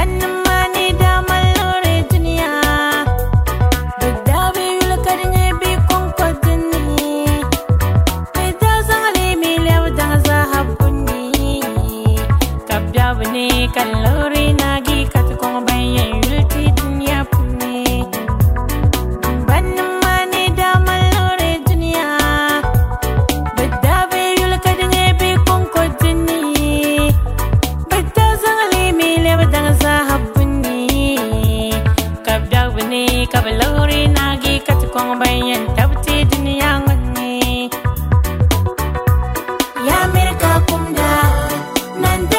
Kalori nagi kat kong bayan yulti dunia pune banam mani da malore dunia bada be yul kadne be kong ko dini bada zangali mi le badang sahabuni kabda bune kabalori nagi kat kong bayan tabti dunia ngani ya merka kumda nanda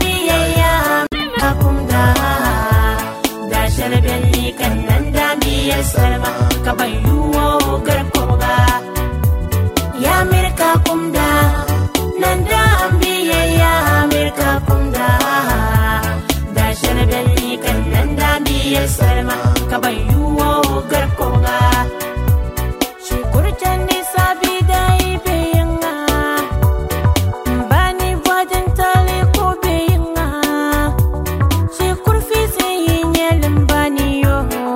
Salma kabayuwo garkoga ya Amerika kumda nanda ambiya ya Amerika kumda da shalbali kan nanda ambiya Salma kabayuwo garkoga shukurtan ni sabi dai beyanga bani wajen tale ko beyanga shukur fi sai nyelin bani yo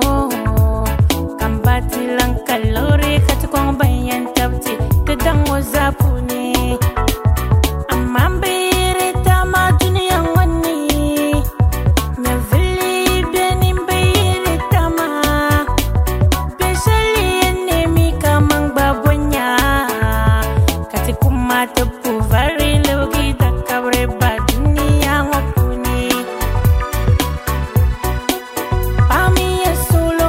kalori kati kong bayan tabti kedang wazapu ne amma bayre tama duniya wani me vili benin bayre tama besali ne mi kamang babonya kati kuma tapu vari logi da kabre ba duniya ngopuni pami solo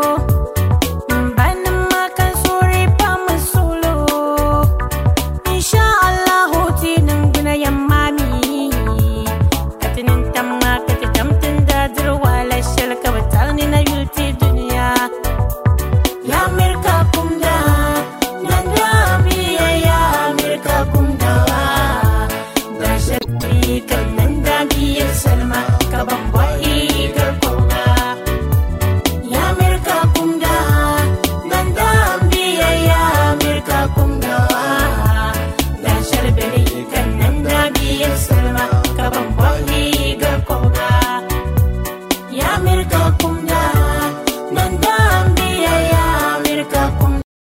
Salma kabambwai garkoga ya Amerika kumda nanda ambiya ya Amerika kumda da sharbeli kan nanda biya